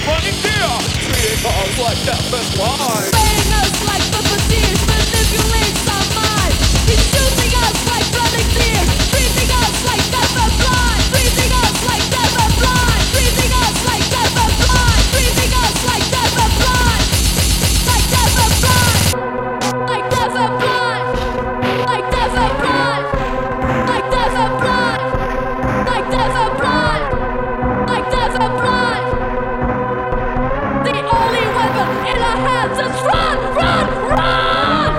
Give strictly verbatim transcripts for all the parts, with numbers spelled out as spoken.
running deer, treating us like death and blind. Playing us like puppeteers, manipulates our minds. He's shooting us like running deer, treating us like death and blind. Treating us like death and blind. Treating us like death and blind. Treating us like death and blind. Like death and blind. Like death and blind. Like death and blind. Like death and blind. Like death and blind. Like death and blind. The only weapon in our hands is run, run, run!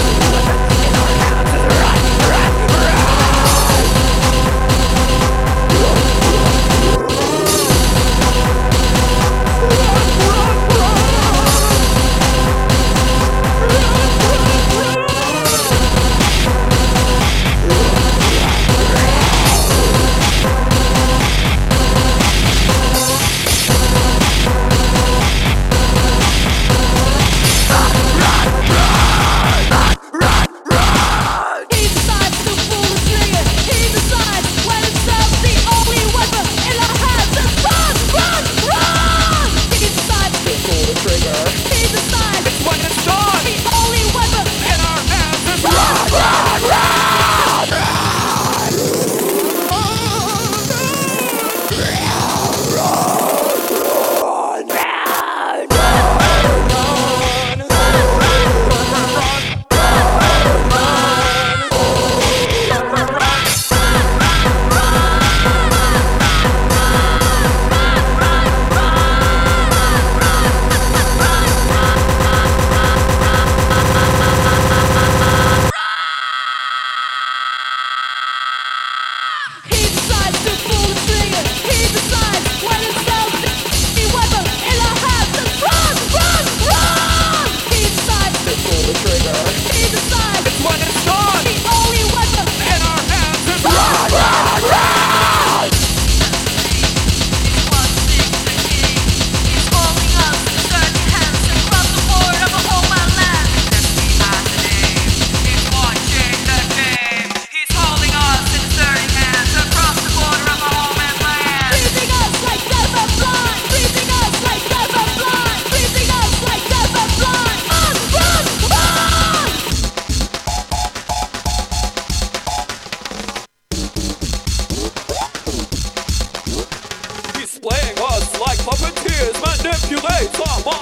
He decides to pull the trigger. He decides when it's up. The only weapon in our hands is run, run, run! He decides to Pull the trigger. He decides It's when it's done. the only weapon In our hands is run, run, run. He decides to pull the trigger. He decides when it's up. The weapon in our hands is run, run, run! He decides to Pull the trigger. He decides It's when it's done. the only weapon In our hands is run, run, run. treating us like death and blind. Treating us like death and blind. Treating us like death and blind. Run, run, run! He's playing us like puppeteers, manipulates our minds.